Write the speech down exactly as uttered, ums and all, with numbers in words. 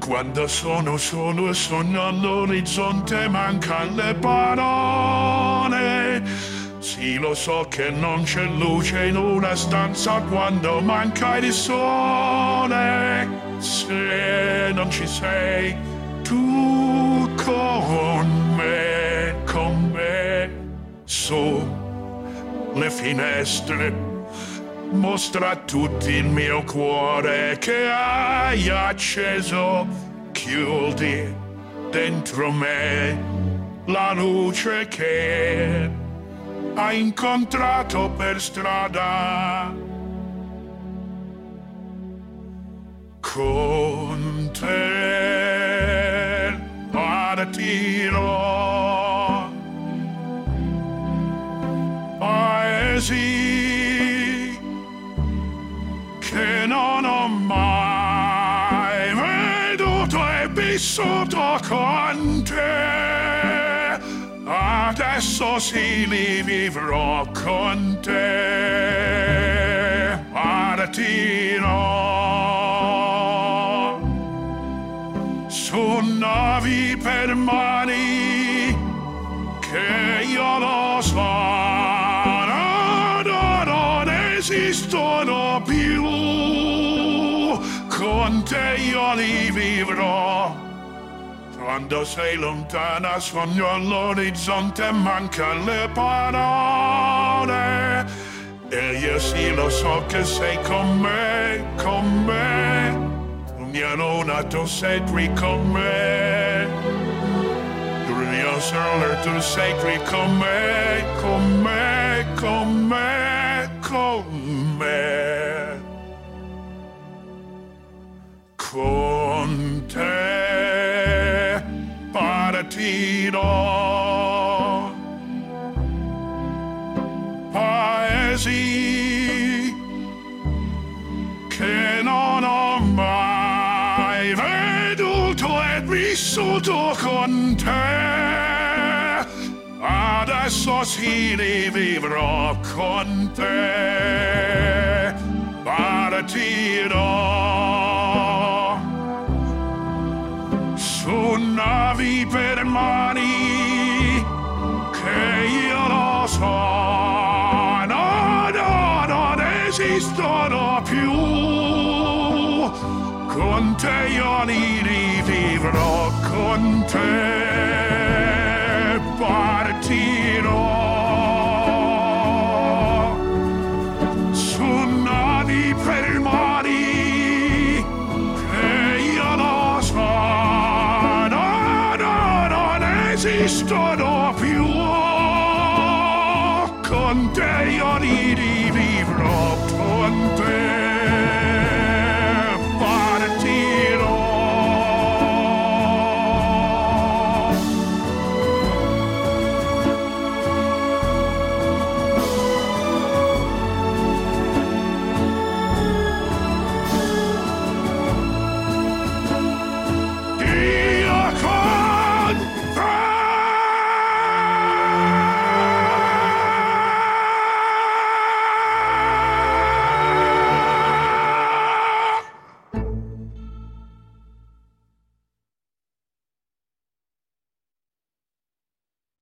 Quando sono solo e sogno all'orizzonte mancano le parole. Sì, lo so che non c'è luce in una stanza quando manca il sole. Se non ci sei tu con me, con me, su le finestre mostra a tutti il mio cuore che hai acceso. Chiudi dentro me la luce che hai incontrato per strada. Con te partirò, paesi che non ho mai veduto e vissuto con te. Adesso sì li vivrò con te. Partirò su navi per mani che io lo so non esistono più. Con te io li vivrò. Quando sei lontana sogno all'orizzonte mancano le parole. E io sì lo so che sei con me, con me. Mia luna tu sei qui con me. Io solo tu sei qui con me, con me, con me, con me. Con te partirò, paesi che non ho mai veduto e vissuto con te. Adesso sì li vivrò con te. Partirò su navi per mani che io lo so no, no, non esistono più. Con te io li rivivrò, con te partirò su navi per mari che io lo so no, no, non esistono più. Con te io li rivivrò, con te